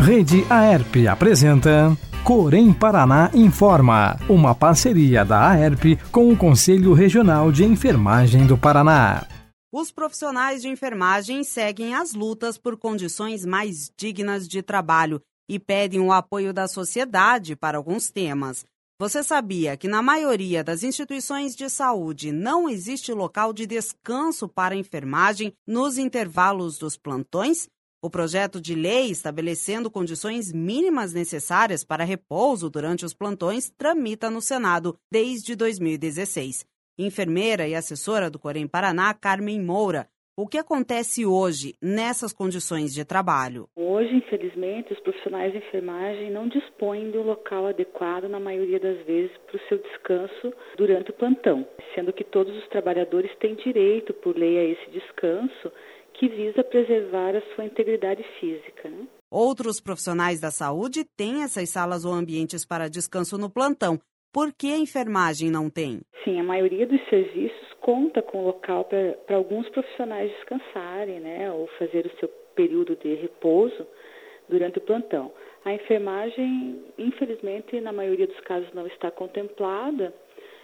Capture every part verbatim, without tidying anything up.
Rede Aerp apresenta Corém Paraná Informa, uma parceria da Aerp com o Conselho Regional de Enfermagem do Paraná. Os profissionais de enfermagem seguem as lutas por condições mais dignas de trabalho e pedem o apoio da sociedade para alguns temas. Você sabia que na maioria das instituições de saúde não existe local de descanso para a enfermagem nos intervalos dos plantões? O projeto de lei estabelecendo condições mínimas necessárias para repouso durante os plantões tramita no Senado desde dois mil e dezesseis. Enfermeira e assessora do Corém Paraná, Carmen Moura, o que acontece hoje nessas condições de trabalho? Hoje, infelizmente, os profissionais de enfermagem não dispõem de um local adequado, na maioria das vezes, para o seu descanso durante o plantão, sendo que todos os trabalhadores têm direito, por lei, a esse descanso, que visa preservar a sua integridade física, né? Outros profissionais da saúde têm essas salas ou ambientes para descanso no plantão. Por que a enfermagem não tem? Sim, a maioria dos serviços conta com local para alguns profissionais descansarem, né, ou fazer o seu período de repouso durante o plantão. A enfermagem, infelizmente, na maioria dos casos não está contemplada,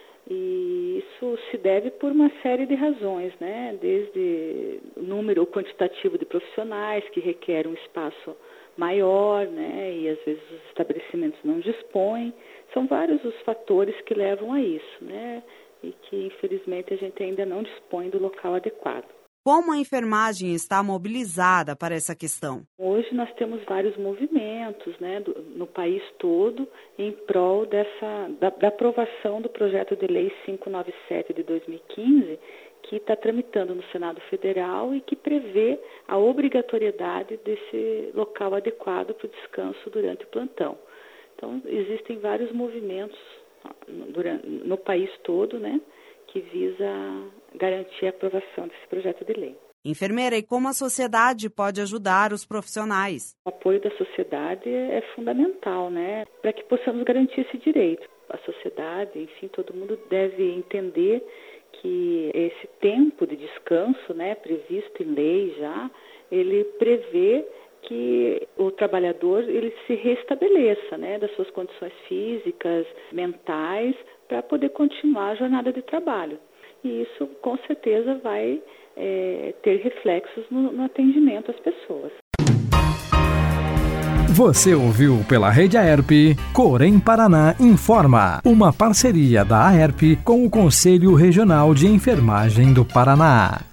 e isso se deve por uma série de razões, né? Desde o número quantitativo de profissionais que requer um espaço maior, né? E às vezes os estabelecimentos não dispõem. São vários os fatores que levam a isso, né? E que infelizmente a gente ainda não dispõe do local adequado. Como a enfermagem está mobilizada para essa questão? Hoje nós temos vários movimentos, né, do, no país todo em prol dessa, da, da aprovação do projeto de lei quinhentos e noventa e sete de dois mil e quinze, que está tramitando no Senado Federal e que prevê a obrigatoriedade desse local adequado para o descanso durante o plantão. Então, existem vários movimentos durante, no país todo, né, que visa garantir a aprovação desse projeto de lei. Enfermeira, e como a sociedade pode ajudar os profissionais? O apoio da sociedade é fundamental, né, para que possamos garantir esse direito. A sociedade, enfim, todo mundo deve entender que esse tempo de descanso, né, previsto em lei já, ele prevê que o trabalhador ele se restabeleça, né, das suas condições físicas, mentais, para poder continuar a jornada de trabalho. E isso, com certeza, vai é, ter reflexos no, no atendimento às pessoas. Você ouviu pela Rede Aerp, Corém Paraná Informa, uma parceria da Aerp com o Conselho Regional de Enfermagem do Paraná.